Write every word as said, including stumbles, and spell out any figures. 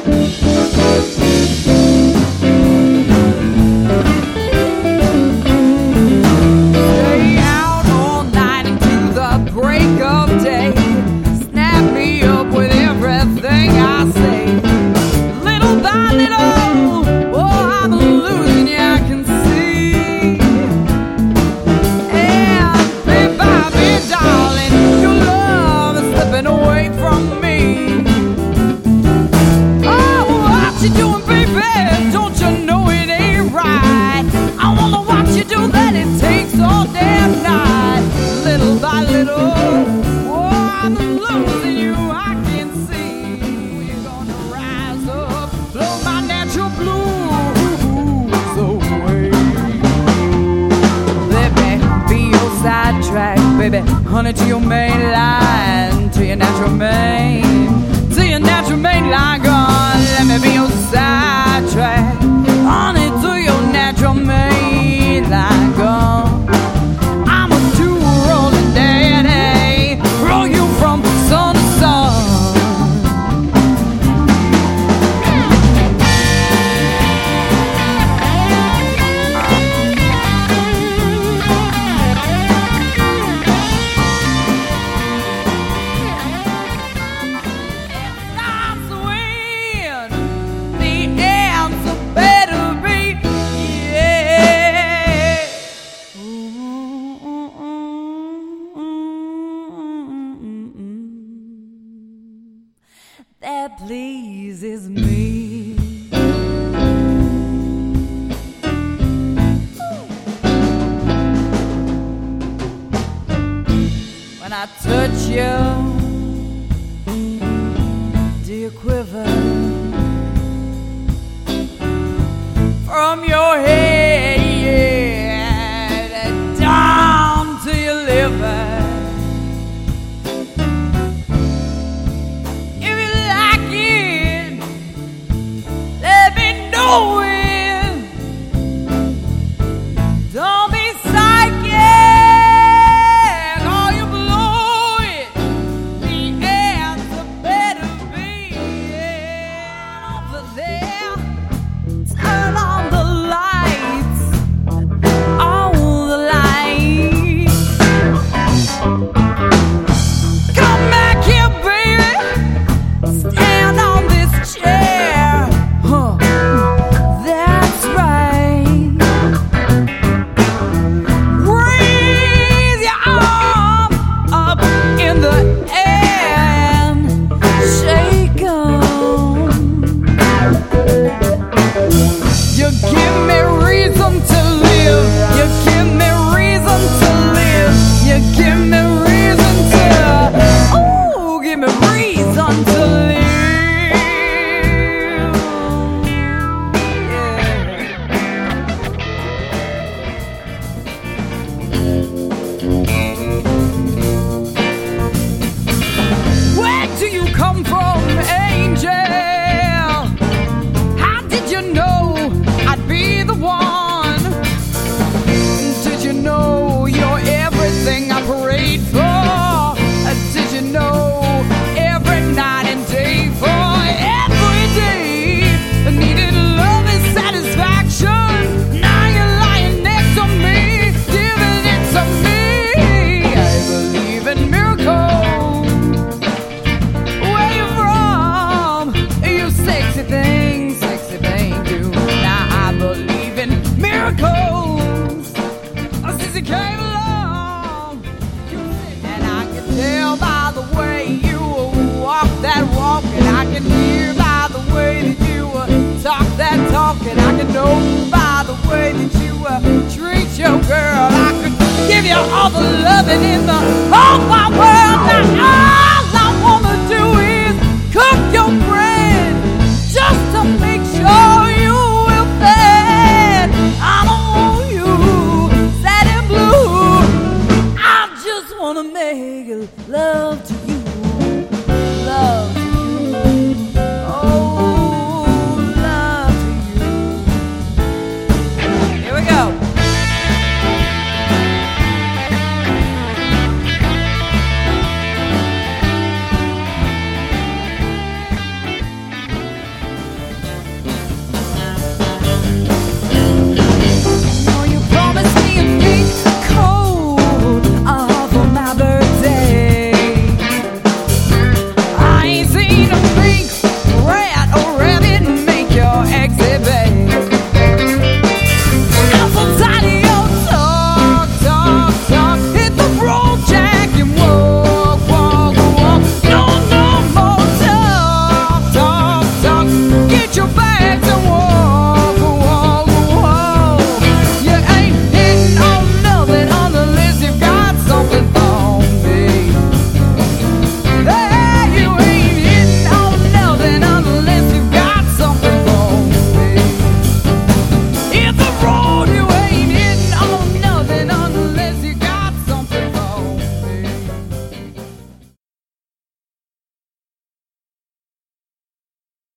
Honey, to your main line, to your natural main, to your natural main line, gone. Let me be your sidetrack. Honey, to your natural main line, gone. I'm a two-rolling daddy, roll you from sun to sun. That pleases me. When I touch you, do you quiver? From your head down to your liver. Don't be psychic, or you blow it. The answer better be over there. Turn on the lights, all the lights. Come back here, baby. Stand on this chair. Huh. Come from, angel. How did you know I'd be the one? Did you know you're everything I prayed for? Did you know every night and day for every day I needed love and satisfaction? Now you're lying next to me, giving it to me. I believe in miracles. Thing, sexy thing, do. Now I believe in miracles. Since you came along, and I can tell by the way you walk that walk, and I can hear by the way that you talk that talk, and I can know by the way that you treat your girl. I could give you all the loving in the whole wide world. Now all I wanna do is cook your bread, just to make sure you will fed. I don't want you sad and blue. I just wanna make love to you.